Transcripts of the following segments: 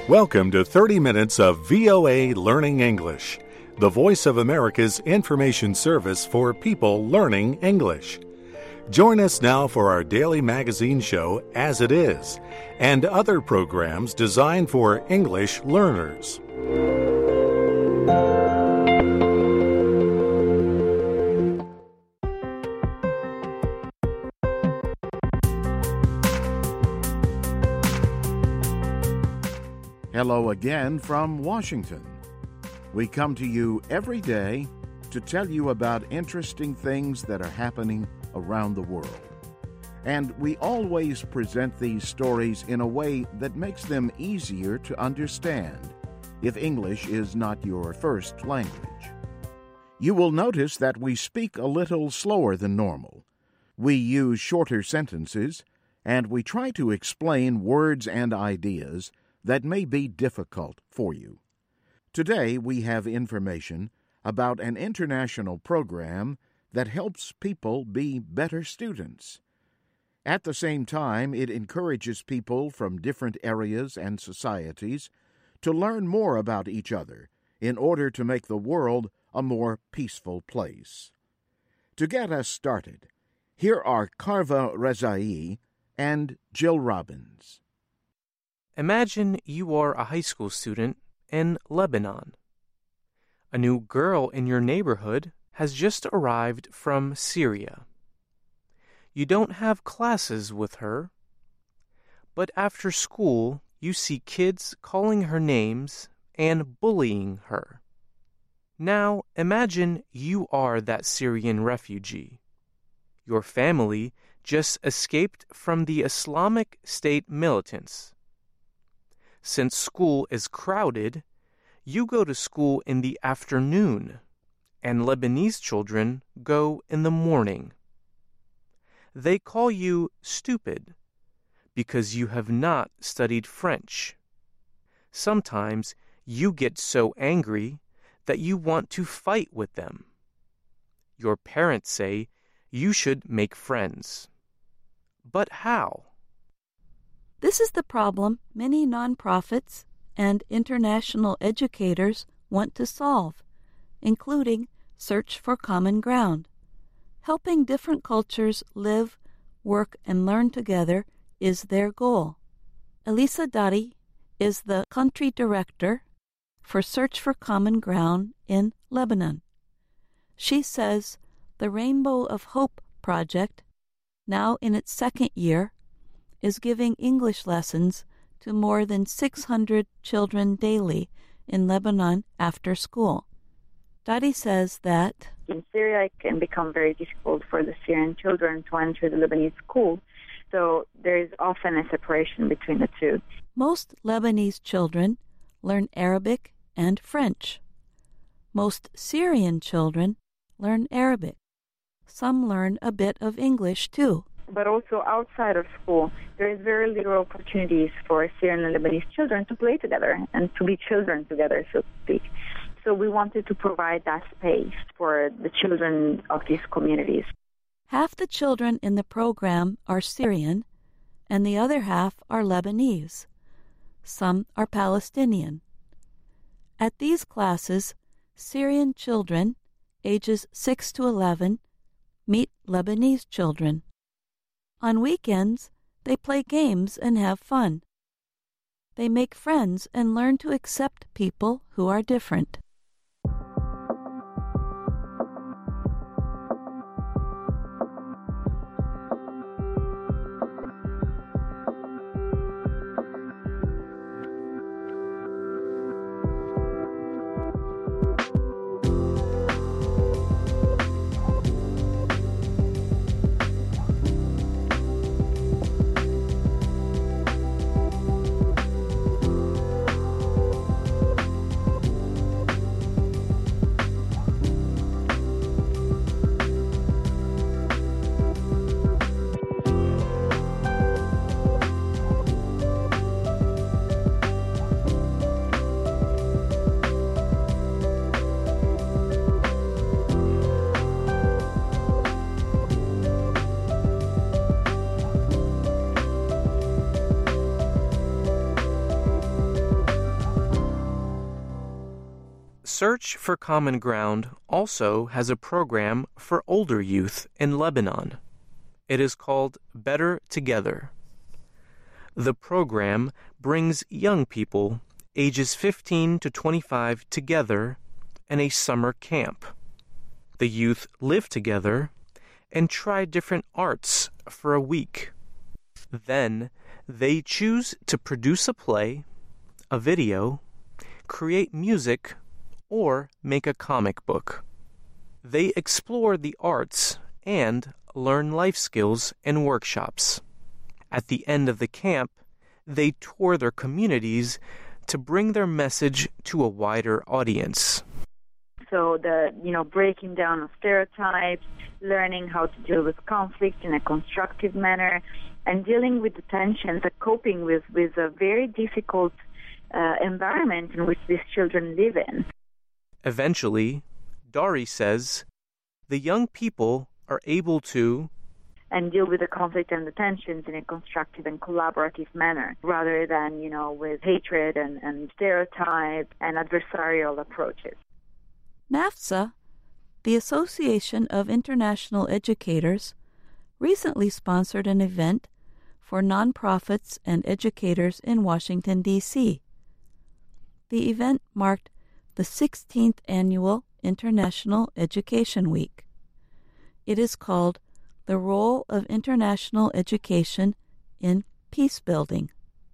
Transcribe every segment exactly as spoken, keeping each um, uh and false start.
Welcome to thirty minutes of V O A Learning English, the voice of America's information service for people learning English. Join us now for our daily magazine show, As It Is, and other programs designed for English learners. Hello again from Washington. We come to you every day to tell you about interesting things that are happening around the world. And we always present these stories in a way that makes them easier to understand if English is not your first language. You will notice that we speak a little slower than normal. We use shorter sentences, and we try to explain words and ideas that may be difficult for you. Today we have information about an international program that helps people be better students. At the same time, it encourages people from different areas and societies to learn more about each other in order to make the world a more peaceful place. To get us started, here are Karva Rezai and Jill Robbins. Imagine you are a high school student in Lebanon. A new girl in your neighborhood has just arrived from Syria. You don't have classes with her, but after school you see kids calling her names and bullying her. Now imagine you are that Syrian refugee. Your family just escaped from the Islamic State militants. Since school is crowded, you go to school in the afternoon, and Lebanese children go in the morning. They call you stupid because you have not studied French. Sometimes you get so angry that you want to fight with them. Your parents say you should make friends. But how? This is the problem many nonprofits and international educators want to solve, including Search for Common Ground. Helping different cultures live, work, and learn together is their goal. Elisa Dari is the country director for Search for Common Ground in Lebanon. She says the Rainbow of Hope project, now in its second year, is giving English lessons to more than six hundred children daily in Lebanon after school. Dadi says that in Syria it can become very difficult for the Syrian children to enter the Lebanese school, so there is often a separation between the two. Most Lebanese children learn Arabic and French. Most Syrian children learn Arabic. Some learn a bit of English too. But also outside of school, there is very little opportunities for Syrian and Lebanese children to play together and to be children together, so to speak. So we wanted to provide that space for the children of these communities. Half the children in the program are Syrian, and the other half are Lebanese. Some are Palestinian. At these classes, Syrian children, ages six to eleven, meet Lebanese children. On weekends, they play games and have fun. They make friends and learn to accept people who are different. Search for Common Ground also has a program for older youth in Lebanon. It is called Better Together. The program brings young people ages fifteen to twenty-five together in a summer camp. The youth live together and try different arts for a week. Then they choose to produce a play, a video, create music, or make a comic book. They explore the arts and learn life skills in workshops. At the end of the camp, they tour their communities to bring their message to a wider audience. So the, you know, breaking down of stereotypes, learning how to deal with conflict in a constructive manner, and dealing with the tensions and coping with, with a very difficult uh, environment in which these children live in. Eventually, Dari says, the young people are able to and deal with the conflict and the tensions in a constructive and collaborative manner, rather than, you know, with hatred and, and stereotype and adversarial approaches. NAFSA, the Association of International Educators, recently sponsored an event for nonprofits and educators in Washington, D C The event marked the sixteenth Annual International Education Week. It is called The Role of International Education in Peace Building.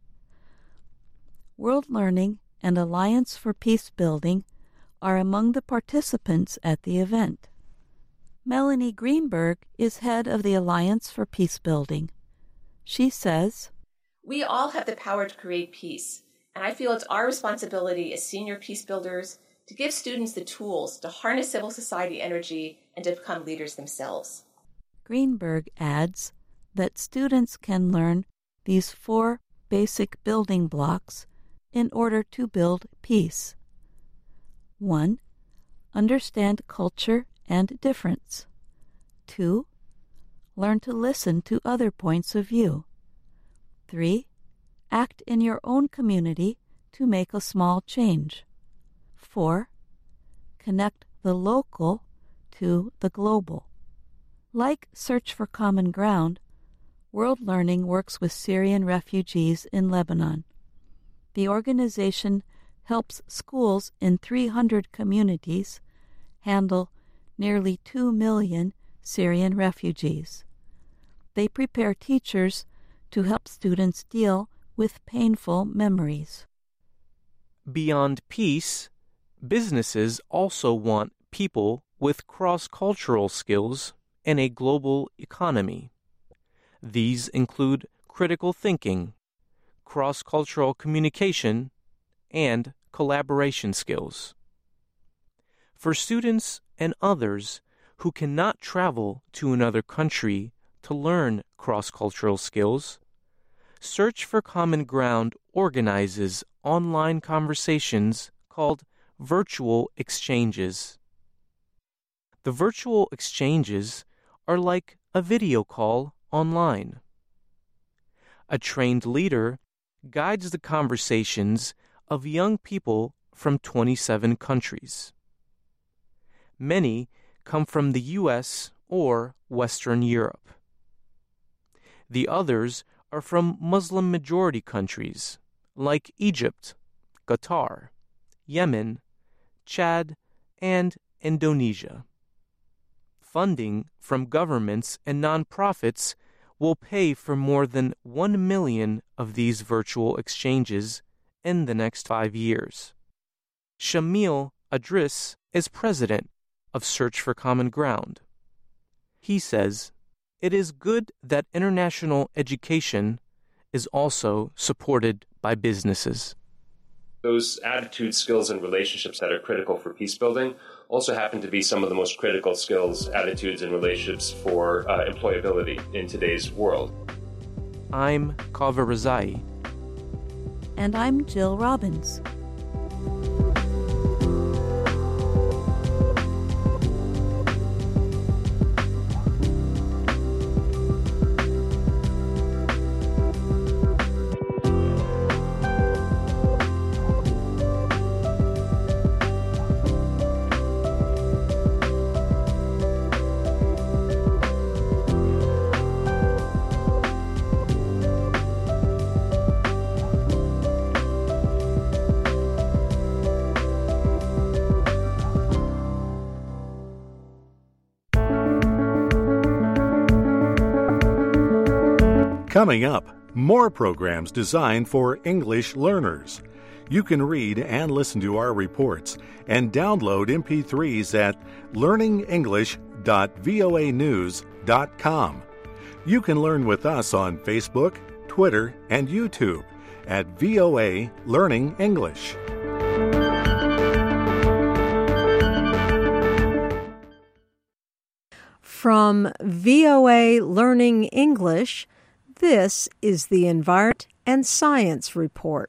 World Learning and Alliance for Peace Building are among the participants at the event. Melanie Greenberg is head of the Alliance for Peace Building. She says, "We all have the power to create peace, and I feel it's our responsibility as senior peace builders to give students the tools to harness civil society energy and to become leaders themselves." Greenberg adds that students can learn these four basic building blocks in order to build peace. One, understand culture and difference. Two, learn to listen to other points of view. Three, act in your own community to make a small change. Four, connect the local to the global. Like Search for Common Ground, World Learning works with Syrian refugees in Lebanon. The organization helps schools in three hundred communities handle nearly two million Syrian refugees. They prepare teachers to help students deal with painful memories. Beyond peace, businesses also want people with cross-cultural skills in a global economy. These include critical thinking, cross-cultural communication, and collaboration skills. For students and others who cannot travel to another country to learn cross-cultural skills, Search for Common Ground organizes online conversations called virtual exchanges. The virtual exchanges are like a video call online. A trained leader guides the conversations of young people from twenty-seven countries. Many come from the U S or Western Europe. The others are from Muslim-majority countries like Egypt, Qatar, Yemen, Chad, and Indonesia. Funding from governments and nonprofits will pay for more than one million of these virtual exchanges in the next five years. Shamil Adris is president of Search for Common Ground. He says, "It is good that international education is also supported by businesses." Those attitudes, skills, and relationships that are critical for peace building also happen to be some of the most critical skills, attitudes, and relationships for uh, employability in today's world. I'm Kaveh Rezai. And I'm Jill Robbins. Coming up, more programs designed for English learners. You can read and listen to our reports and download M P threes at learning english dot voa news dot com. You can learn with us on Facebook, Twitter, and YouTube at V O A Learning English. From V O A Learning English, this is the Environment and Science Report.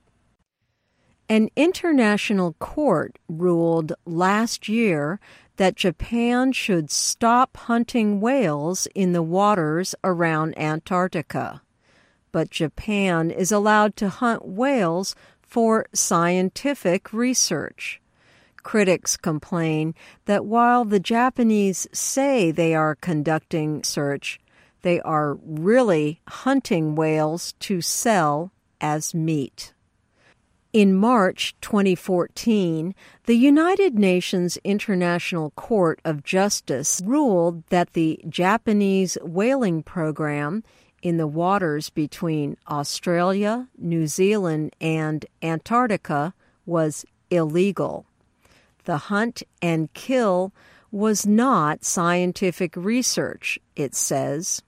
An international court ruled last year that Japan should stop hunting whales in the waters around Antarctica. But Japan is allowed to hunt whales for scientific research. Critics complain that while the Japanese say they are conducting research, they are really hunting whales to sell as meat. In March twenty fourteen, the United Nations International Court of Justice ruled that the Japanese whaling program in the waters between Australia, New Zealand, and Antarctica was illegal. The hunt and kill was not scientific research, it says.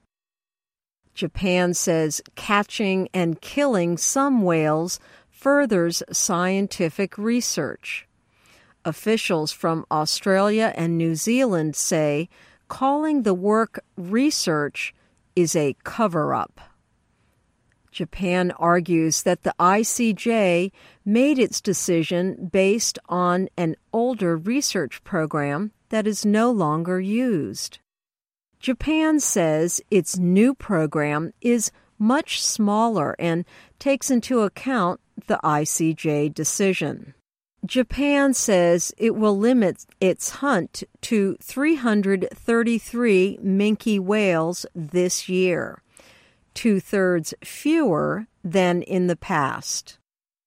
Japan says catching and killing some whales furthers scientific research. Officials from Australia and New Zealand say calling the work research is a cover-up. Japan argues that the I C J made its decision based on an older research program that is no longer used. Japan says its new program is much smaller and takes into account the I C J decision. Japan says it will limit its hunt to three hundred thirty-three minke whales this year, two-thirds fewer than in the past.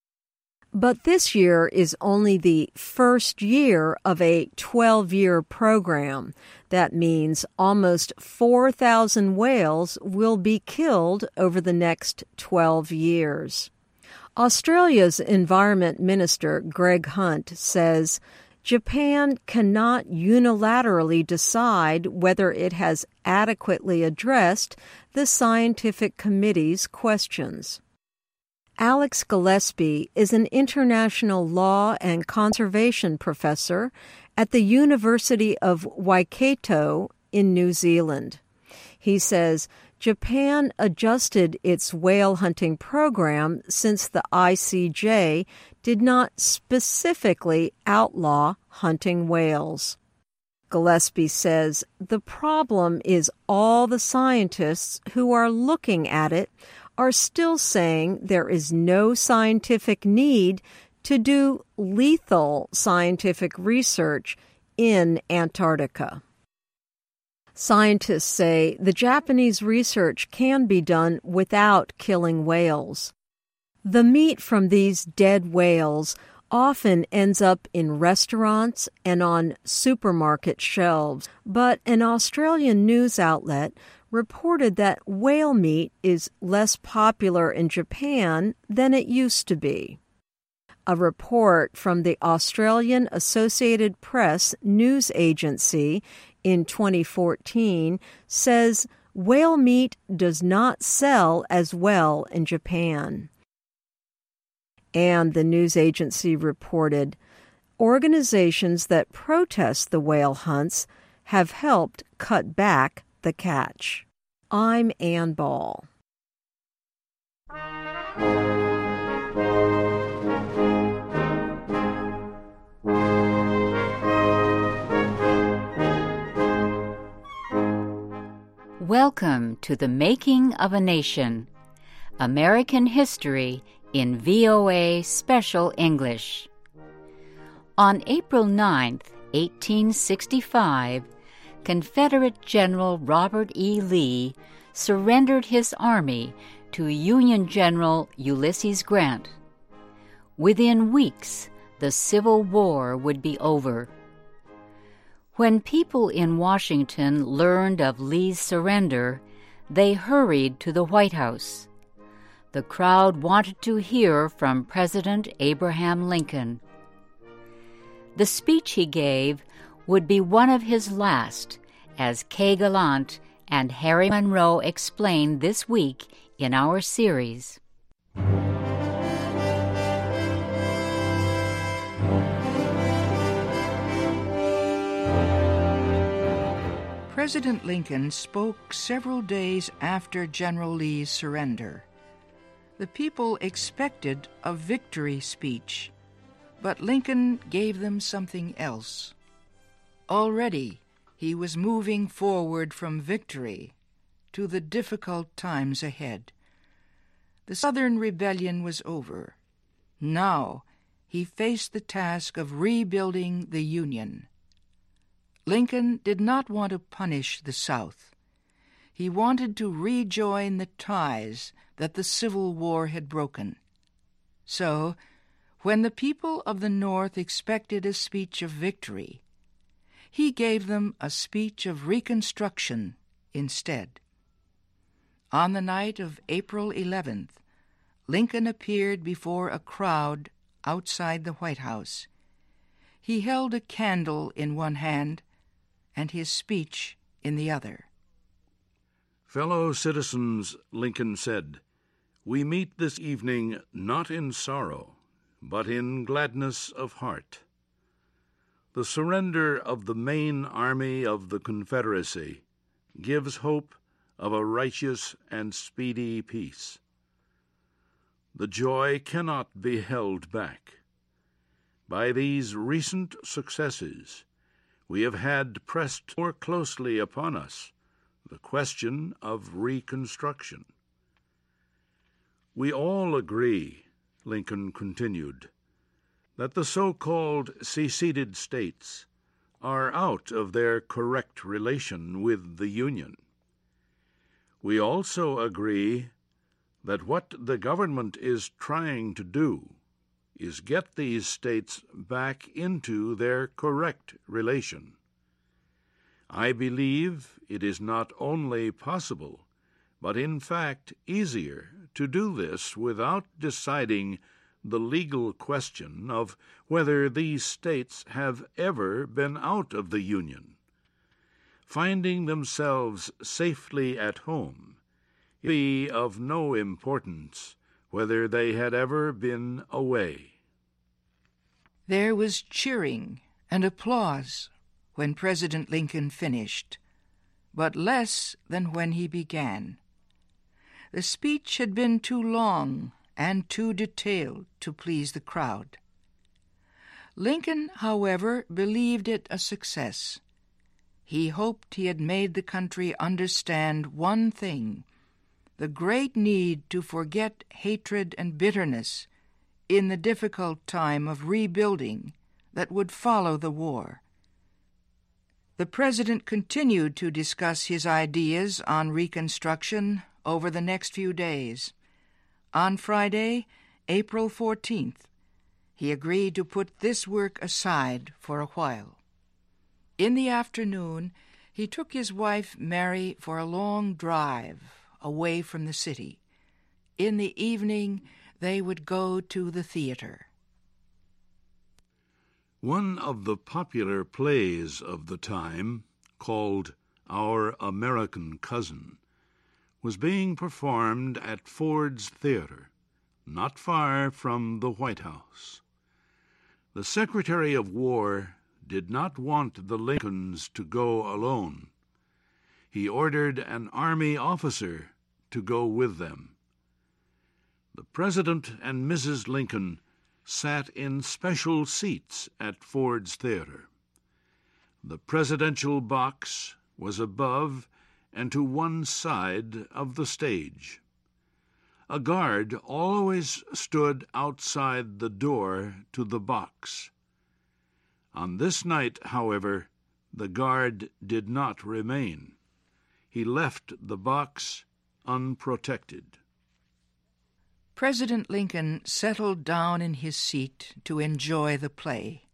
But this year is only the first year of a twelve-year program. That means almost four thousand whales will be killed over the next twelve years. Australia's Environment Minister Greg Hunt says Japan cannot unilaterally decide whether it has adequately addressed the scientific committee's questions. Alex Gillespie is an international law and conservation professor at the University of Waikato in New Zealand. He says Japan adjusted its whale hunting program since the I C J did not specifically outlaw hunting whales. Gillespie says the problem is all the scientists who are looking at it are still saying there is no scientific need to do lethal scientific research in Antarctica. Scientists say the Japanese research can be done without killing whales. The meat from these dead whales often ends up in restaurants and on supermarket shelves, but an Australian news outlet reported that whale meat is less popular in Japan than it used to be. A report from the Australian Associated Press news agency in twenty fourteen says whale meat does not sell as well in Japan. And the news agency reported organizations that protest the whale hunts have helped cut back the catch. I'm Ann Ball. Welcome to The Making of a Nation, American History in V O A Special English. On April ninth, eighteen sixty-five, Confederate General Robert E. Lee surrendered his army to Union General Ulysses Grant. Within weeks, the Civil War would be over. When people in Washington learned of Lee's surrender, they hurried to the White House. The crowd wanted to hear from President Abraham Lincoln. The speech he gave would be one of his last, as Kay Gallant and Harry Monroe explained this week in our series. President Lincoln spoke several days after General Lee's surrender. The people expected a victory speech, but Lincoln gave them something else. Already, he was moving forward from victory to the difficult times ahead. The Southern Rebellion was over. Now, he faced the task of rebuilding the Union. Lincoln did not want to punish the South. He wanted to rejoin the ties that the Civil War had broken. So, when the people of the North expected a speech of victory, he gave them a speech of reconstruction instead. On the night of April eleventh, Lincoln appeared before a crowd outside the White House. He held a candle in one hand and his speech in the other. Fellow citizens, Lincoln said, we meet this evening not in sorrow, but in gladness of heart. The surrender of the main army of the Confederacy gives hope of a righteous and speedy peace. The joy cannot be held back. By these recent successes, we have had pressed more closely upon us the question of Reconstruction. We all agree, Lincoln continued, that the so-called seceded states are out of their correct relation with the Union. We also agree that what the government is trying to do is get these states back into their correct relation. I believe it is not only possible, but in fact easier to do this without deciding the legal question of whether these states have ever been out of the Union. Finding themselves safely at home, it would be of no importance whether they had ever been away. There was cheering and applause when President Lincoln finished, but less than when he began. The speech had been too long and too detailed to please the crowd. Lincoln, however, believed it a success. He hoped he had made the country understand one thing: the great need to forget hatred and bitterness in the difficult time of rebuilding that would follow the war. The President continued to discuss his ideas on Reconstruction over the next few days. On Friday, April fourteenth, he agreed to put this work aside for a while. In the afternoon, he took his wife Mary for a long drive away from the city. In the evening, they would go to the theater. One of the popular plays of the time, called Our American Cousin, was being performed at Ford's Theater, not far from the White House. The Secretary of War did not want the Lincolns to go alone. He ordered an Army officer to go with them. The President and Missus Lincoln sat in special seats at Ford's Theater. The presidential box was above and to one side of the stage. A guard always stood outside the door to the box. On this night, however, the guard did not remain. He left the box unprotected. President Lincoln settled down in his seat to enjoy the play.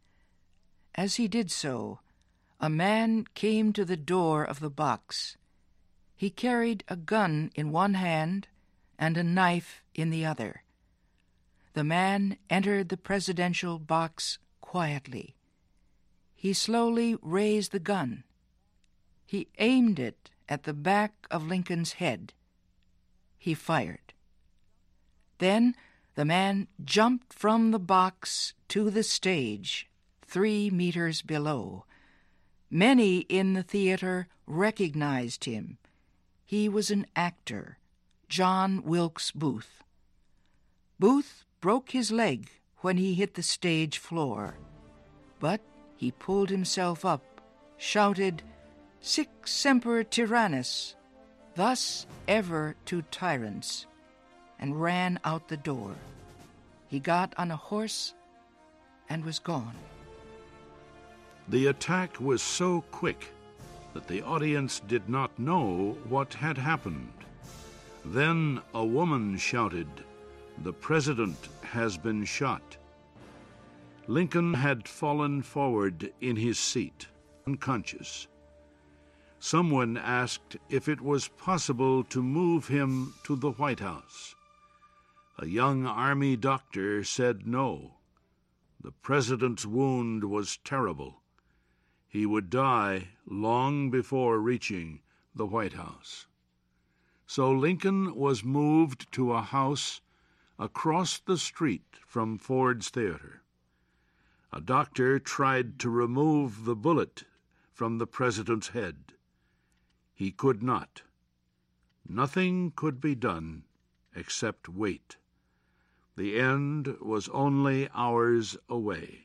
As he did so, a man came to the door of the box. He carried a gun in one hand and a knife in the other. The man entered the presidential box quietly. He slowly raised the gun. He aimed it at the back of Lincoln's head. He fired. Then the man jumped from the box to the stage, three meters below. Many in the theater recognized him. He was an actor, John Wilkes Booth. Booth broke his leg when he hit the stage floor, but he pulled himself up, shouted, "Sic semper tyrannis," thus ever to tyrants, and ran out the door. He got on a horse and was gone. The attack was so quick that the audience did not know what had happened. Then a woman shouted, "The president has been shot." Lincoln had fallen forward in his seat, unconscious. Someone asked if it was possible to move him to the White House. A young Army doctor said no. The president's wound was terrible. He would die long before reaching the White House. So Lincoln was moved to a house across the street from Ford's Theater. A doctor tried to remove the bullet from the president's head. He could not. Nothing could be done except wait. The end was only hours away.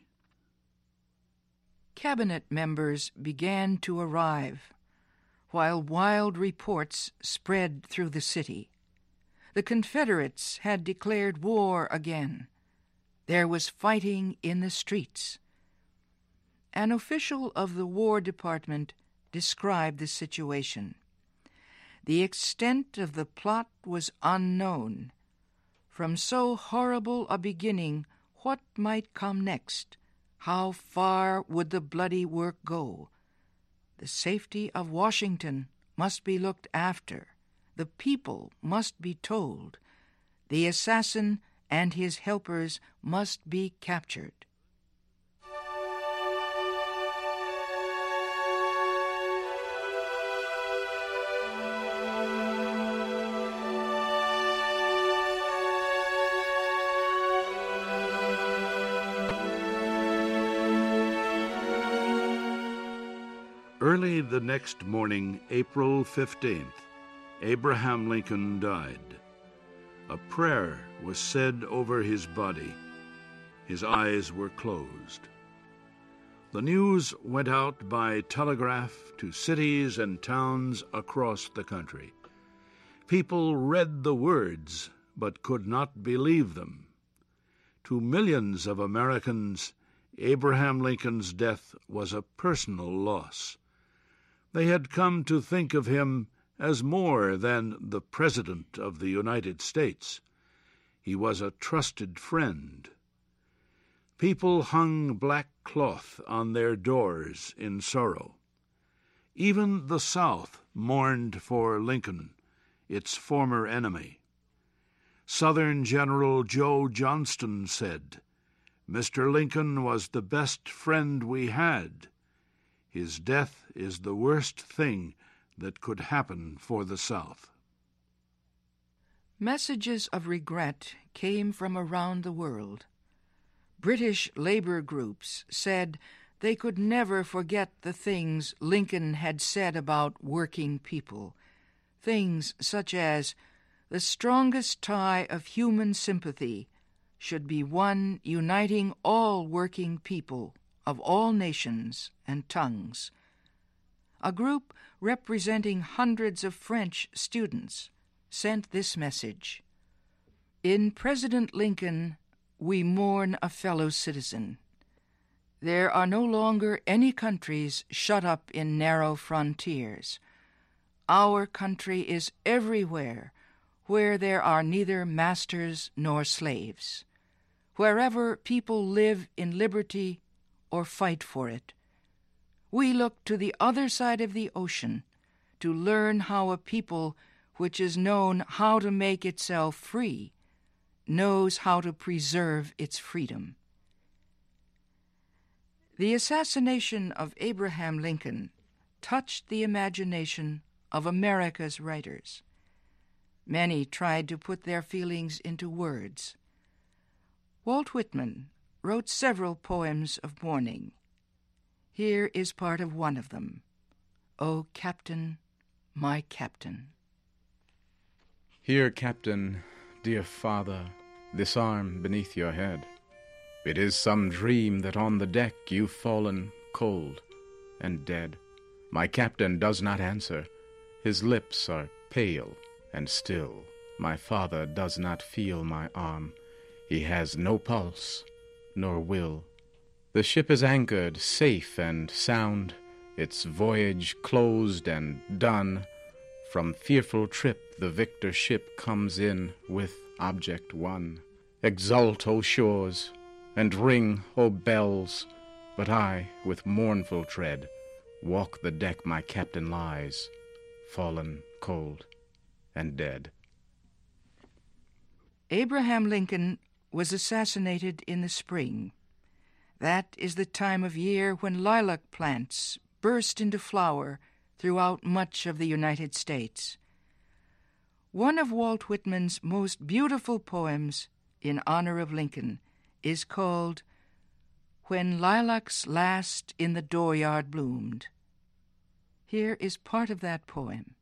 Cabinet members began to arrive, while wild reports spread through the city. The Confederates had declared war again. There was fighting in the streets. An official of the War Department described the situation. The extent of the plot was unknown. From so horrible a beginning, what might come next? How far would the bloody work go? The safety of Washington must be looked after. The people must be told. The assassin and his helpers must be captured. Early the next morning, April fifteenth, Abraham Lincoln died. A prayer was said over his body. His eyes were closed. The news went out by telegraph to cities and towns across the country. People read the words, but could not believe them. To millions of Americans, Abraham Lincoln's death was a personal loss. They had come to think of him as more than the President of the United States. He was a trusted friend. People hung black cloth on their doors in sorrow. Even the South mourned for Lincoln, its former enemy. Southern General Joe Johnston said, "Mister Lincoln was the best friend we had. His death is the worst thing that could happen for the South." Messages of regret came from around the world. British labor groups said they could never forget the things Lincoln had said about working people, things such as the strongest tie of human sympathy should be one uniting all working people of all nations and tongues. A group representing hundreds of French students sent this message: "In President Lincoln, we mourn a fellow citizen. There are no longer any countries shut up in narrow frontiers. Our country is everywhere where there are neither masters nor slaves, wherever people live in liberty or fight for it. We look to the other side of the ocean to learn how a people which is known how to make itself free knows how to preserve its freedom. The assassination of Abraham Lincoln touched the imagination of America's writers. Many tried to put their feelings into words. Walt Whitman wrote several poems of mourning. Here is part of one of them, "O Captain, my Captain." Here, Captain, dear father, this arm beneath your head. It is some dream that on the deck you've fallen cold and dead. My captain does not answer. His lips are pale and still. My father does not feel my arm. He has no pulse nor will. The ship is anchored safe and sound, its voyage closed and done. From fearful trip the victor ship comes in with object won. Exult, O shores, and ring, O bells, but I, with mournful tread, walk the deck my captain lies, fallen cold and dead. Abraham Lincoln was assassinated in the spring. That is the time of year when lilac plants burst into flower throughout much of the United States. One of Walt Whitman's most beautiful poems in honor of Lincoln is called "When Lilacs Last in the Dooryard Bloomed." Here is part of that poem.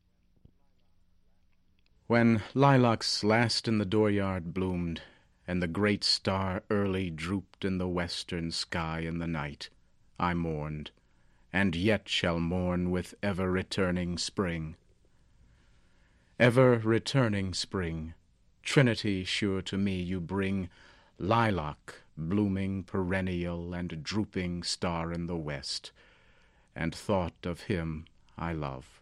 When lilacs last in the dooryard bloomed, and the great star early drooped in the western sky in the night, I mourned, and yet shall mourn with ever-returning spring. Ever-returning spring, Trinity sure to me you bring, lilac, blooming perennial and drooping star in the west, and thought of him I love.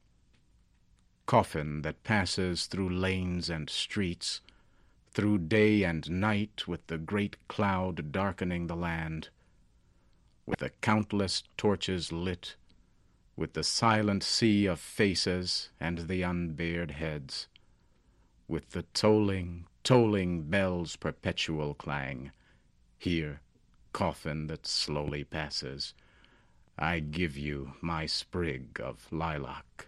Coffin that passes through lanes and streets, through day and night with the great cloud darkening the land, with the countless torches lit, with the silent sea of faces and the unbared heads, with the tolling, tolling bells' perpetual clang. Here, coffin that slowly passes, I give you my sprig of lilac.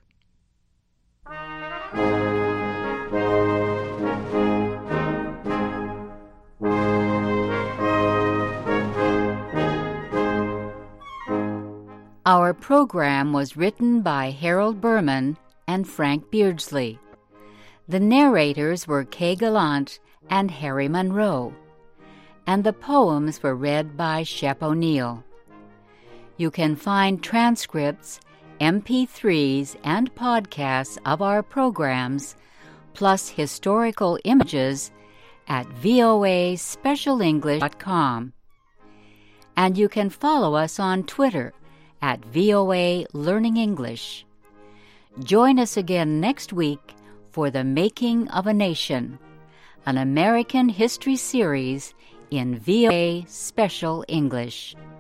Our program was written by Harold Berman and Frank Beardsley. The narrators were Kay Gallant and Harry Monroe, and the poems were read by Shep O'Neill. You can find transcripts, M P threes, and podcasts of our programs, plus historical images, at voa special english dot com. And you can follow us on Twitter at V O A Learning English. Join us again next week for The Making of a Nation, an American history series in V O A Special English.